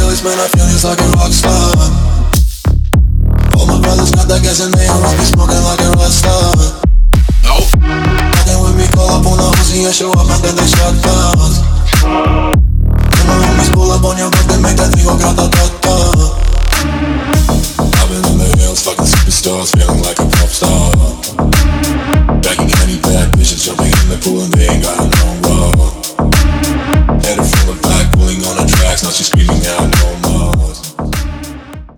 Rolex, man, I feel just like a rock star. All my brothers got that gas and they all be smoking like a rock star.